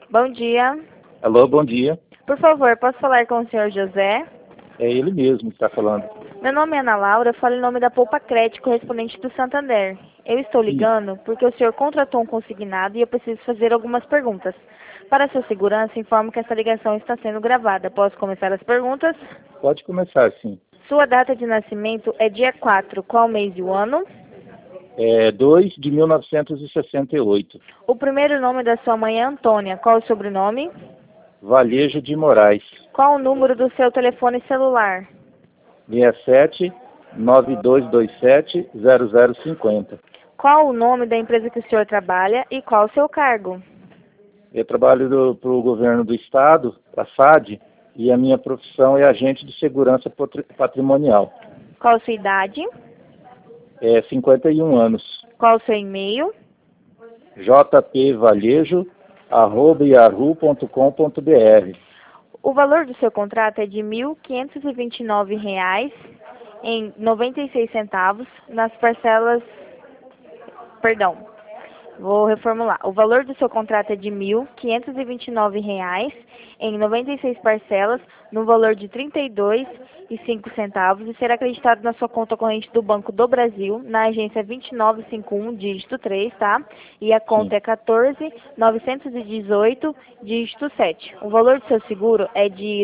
Bom dia. Alô, bom dia. Por favor, posso falar com o senhor José? É ele mesmo que está falando. Meu nome é Ana Laura, eu falo em nome da Poupa Crédito, correspondente do Santander. Eu estou Sim, ligando porque o senhor contratou um consignado e eu preciso fazer algumas perguntas. Para sua segurança, informo que essa ligação está sendo gravada. Posso começar as perguntas? pode começar sim. Sua data de nascimento é dia 4. Qual mês e o ano? É 2 de 1968. O primeiro nome da sua mãe é Antônia. Qual o sobrenome? Valejo de Moraes. Qual o número do seu telefone celular? 67 9227 0050. Qual o nome da empresa que o senhor trabalha e qual o seu cargo? Eu trabalho para o governo do estado, a SAD, e a minha profissão é agente de segurança patrimonial. Qual a sua idade? É 51 anos. Qual o seu e-mail? jpvalejo@yahoo.com.br. O valor do seu contrato é de R$ 1.529 em 96 centavos nas parcelas. Perdão, vou reformular. O valor do seu contrato é de R$ 1.529 em 96 parcelas no valor de R$ 32,05 e será acreditado na sua conta corrente do Banco do Brasil, na agência 2951, dígito 3, tá? E a Sim, conta é 14.918, dígito 7. O valor do seu seguro é de R$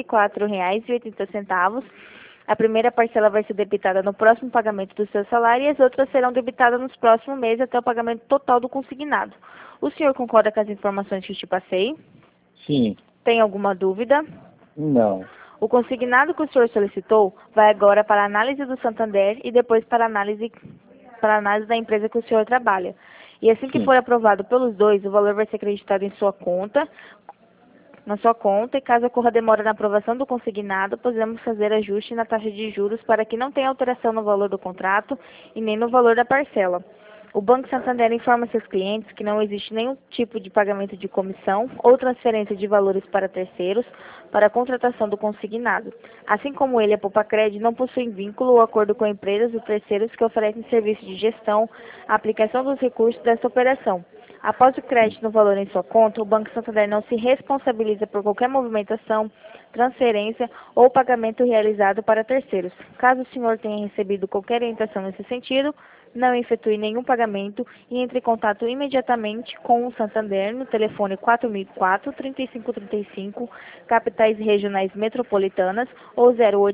94,80. A primeira parcela vai ser debitada no próximo pagamento do seu salário e as outras serão debitadas nos próximos meses até o pagamento total do consignado. O senhor concorda com as informações que eu te passei? sim, Tem alguma dúvida? não. O consignado que o senhor solicitou vai agora para a análise do Santander e depois para a análise da empresa que o senhor trabalha. E assim que Sim, for aprovado pelos dois, o valor vai ser acreditado em sua conta, na sua conta, e caso ocorra demora na aprovação do consignado, podemos fazer ajuste na taxa de juros para que não tenha alteração no valor do contrato e nem no valor da parcela. O Banco Santander informa seus clientes que não existe nenhum tipo de pagamento de comissão ou transferência de valores para terceiros para a contratação do consignado. Assim como ele, a Popacred não possui vínculo ou acordo com empresas ou terceiros que oferecem serviço de gestão, aplicação dos recursos dessa operação. Após o crédito no valor em sua conta, o Banco Santander não se responsabiliza por qualquer movimentação, transferência ou pagamento realizado para terceiros. Caso o senhor tenha recebido qualquer orientação nesse sentido, não efetue nenhum pagamento e entre em contato imediatamente com o Santander no telefone 4004-3535, capitais e regionais metropolitanas, ou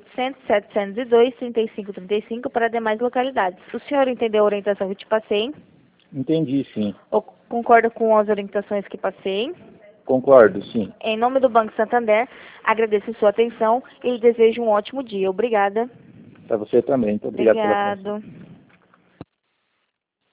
0800-702-3535 para demais localidades. O senhor entendeu a orientação que eu te passei? entendi, sim. Ou concorda com as orientações que passei? Concordo, sim. Em nome do Banco Santander, agradeço sua atenção e lhe desejo um ótimo dia. Obrigada. Para você também. Muito obrigado pela atenção. Obrigado.